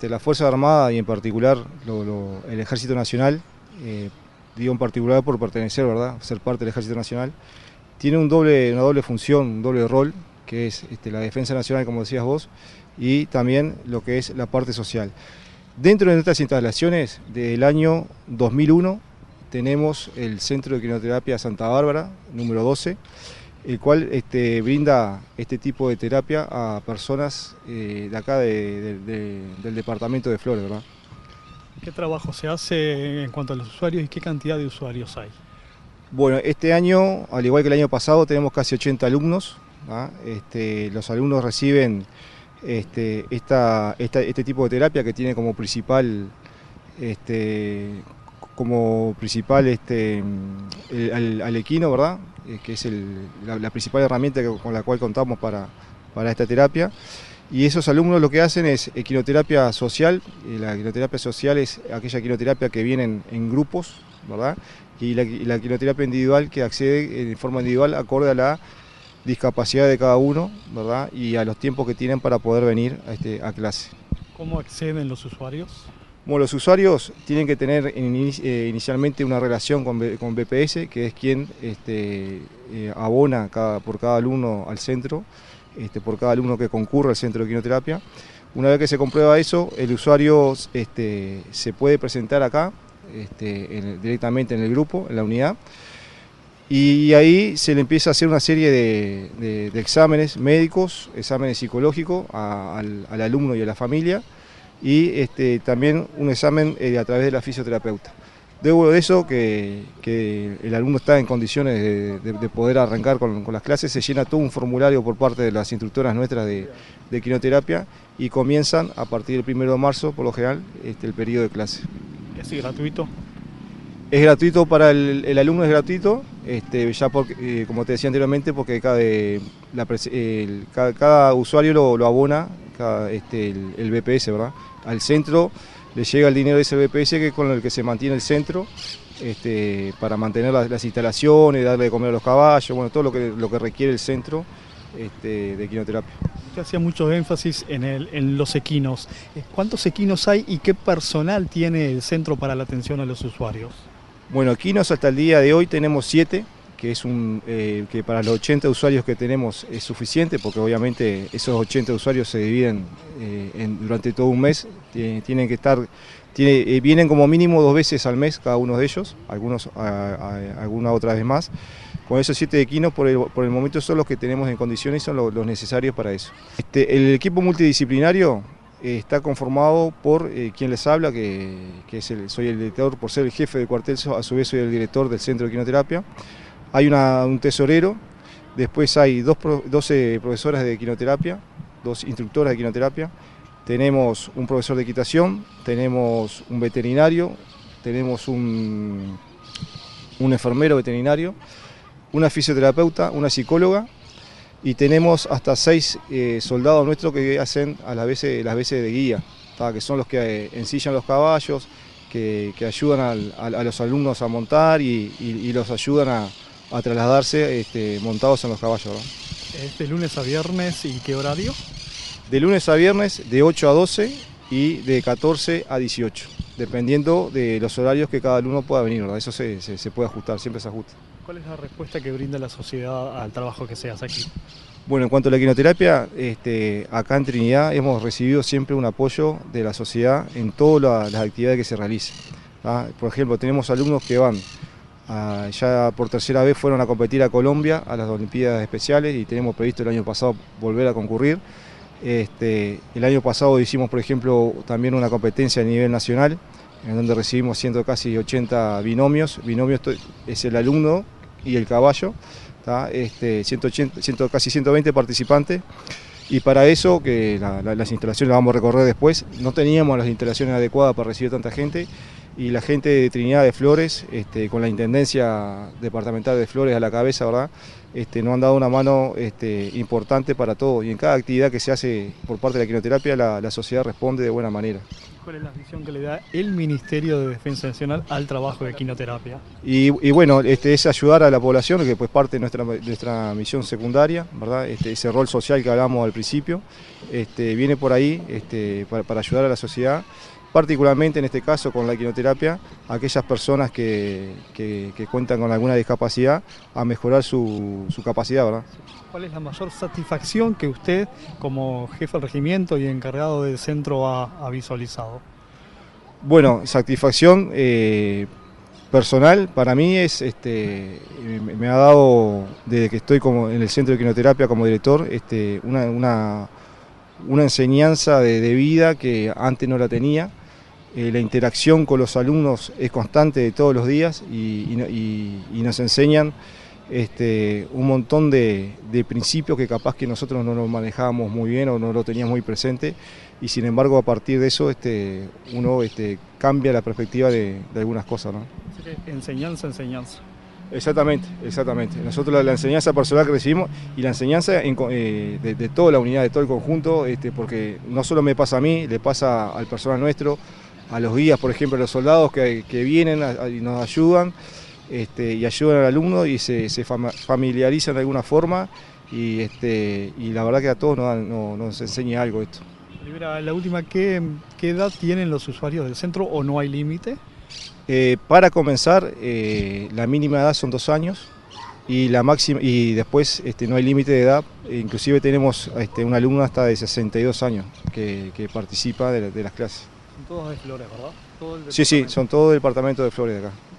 la Fuerza Armada y en particular el Ejército Nacional, digo en particular por pertenecer, ¿verdad?, ser parte del Ejército Nacional, tiene una doble función, un doble rol, que es la defensa nacional, como decías vos, y también lo que es la parte social. Dentro de nuestras instalaciones, del año 2001, tenemos el Centro de Quinoterapia Santa Bárbara, número 12, el cual brinda este tipo de terapia a personas de acá del departamento de Flores, ¿verdad? ¿Qué trabajo se hace en cuanto a los usuarios y qué cantidad de usuarios hay? Bueno, este año, al igual que el año pasado, tenemos casi 80 alumnos, ¿ah? Los alumnos reciben este tipo de terapia que tiene como principal al equino, ¿verdad? Que es la principal herramienta con la cual contamos para esta terapia. Y esos alumnos lo que hacen es equinoterapia social. La equinoterapia social es aquella equinoterapia que viene en grupos, ¿verdad? Y la equinoterapia individual, que accede de forma individual acorde a la discapacidad de cada uno, ¿verdad?, y a los tiempos que tienen para poder venir a clase. ¿Cómo acceden los usuarios? Bueno, los usuarios tienen que tener inicialmente una relación con BPS, que es quien abona por cada alumno al centro, por cada alumno que concurre al centro de quinoterapia. Una vez que se comprueba eso, el usuario se puede presentar acá directamente en el grupo, en la unidad, y ahí se le empieza a hacer una serie de exámenes médicos, exámenes psicológicos al alumno y a la familia, y también un examen a través de la fisioterapeuta. Luego de eso, que el alumno está en condiciones de poder arrancar con las clases, se llena todo un formulario por parte de las instructoras nuestras de quinoterapia y comienzan a partir del 1 de marzo, por lo general, el periodo de clase. ¿Es gratuito? Es gratuito para el alumno, es gratuito, ya como te decía anteriormente, porque cada usuario lo abona el BPS, ¿verdad? Al centro le llega el dinero de ese BPS, que es con el que se mantiene el centro, para mantener las instalaciones, darle de comer a los caballos, bueno, todo lo que requiere el centro de quinoterapia. Usted hacía mucho énfasis en los equinos. ¿Cuántos equinos hay y qué personal tiene el centro para la atención a los usuarios? Bueno, equinos hasta el día de hoy tenemos 7, que es que para los 80 usuarios que tenemos es suficiente, porque obviamente esos 80 usuarios se dividen durante todo un mes, tienen que estar, vienen como mínimo 2 veces al mes cada uno de ellos, alguna otra vez más. Con esos 7 equinos por el momento son los que tenemos en condiciones y son los necesarios para eso. El equipo multidisciplinario está conformado por quien les habla, soy el director, por ser el jefe del cuartel, a su vez soy el director del centro de quinoterapia. Hay un tesorero, después hay 12 profesoras de quinoterapia, 2 instructoras de quinoterapia, tenemos un profesor de equitación, tenemos un veterinario, tenemos un enfermero veterinario, una fisioterapeuta, una psicóloga, y tenemos hasta 6 soldados nuestros que hacen las veces de guía, que son los que ensillan los caballos, que ayudan a los alumnos a montar y los ayudan a trasladarse montados en los caballos, ¿verdad? ¿Es de lunes a viernes y qué horario? De lunes a viernes de 8 a 12 y de 14 a 18, dependiendo de los horarios que cada alumno pueda venir, ¿verdad? Eso se puede ajustar, siempre se ajusta. ¿Cuál es la respuesta que brinda la sociedad al trabajo que se hace aquí? Bueno, en cuanto a la quinoterapia, acá en Trinidad hemos recibido siempre un apoyo de la sociedad en todas las actividades que se realicen. Por ejemplo, tenemos alumnos que van, ya por tercera vez fueron a competir a Colombia, a las Olimpiadas Especiales, y tenemos previsto el año pasado volver a concurrir. El año pasado hicimos, por ejemplo, también una competencia a nivel nacional, en donde recibimos casi 80 binomios. Binomios es el alumno y el caballo, casi 120 participantes, y para eso, que las instalaciones las vamos a recorrer después, no teníamos las instalaciones adecuadas para recibir tanta gente, y la gente de Trinidad de Flores, con la Intendencia Departamental de Flores a la cabeza, ¿verdad?, nos han dado una mano importante para todo, y en cada actividad que se hace por parte de la quinoterapia la sociedad responde de buena manera. ¿Cuál es la visión que le da el Ministerio de Defensa Nacional al trabajo de equinoterapia? Y bueno, es ayudar a la población, que pues parte de nuestra misión secundaria, ¿verdad? Ese rol social que hablamos al principio, viene por ahí para ayudar a la sociedad, particularmente en este caso con la equinoterapia, a aquellas personas que cuentan con alguna discapacidad, a mejorar su capacidad, ¿verdad? ¿Cuál es la mayor satisfacción que usted, como jefe del regimiento y encargado del centro, ha visualizado? Bueno, satisfacción personal para mí me ha dado, desde que estoy en el centro de equinoterapia como director, una enseñanza de vida que antes no la tenía. La interacción con los alumnos es constante de todos los días y nos enseñan un montón de principios que capaz que nosotros no lo manejábamos muy bien o no lo teníamos muy presente, y sin embargo a partir de eso uno cambia la perspectiva de algunas cosas, ¿no? Enseñanza, enseñanza. Exactamente, exactamente. Nosotros la enseñanza personal que recibimos y la enseñanza de toda la unidad, de todo el conjunto, porque no solo me pasa a mí, le pasa al personal nuestro, a los guías, por ejemplo, a los soldados que vienen y nos ayudan. Y ayudan al alumno y se familiarizan de alguna forma y la verdad que a todos nos enseña algo esto. Olivera, la última, ¿qué edad tienen los usuarios del centro o no hay límite? Para comenzar, la mínima edad son 2 años y la máxima, y después no hay límite de edad. Inclusive tenemos una alumna hasta de 62 años que participa de las clases. Son todos de Flores, ¿verdad? Sí, son todos del departamento de Flores de acá.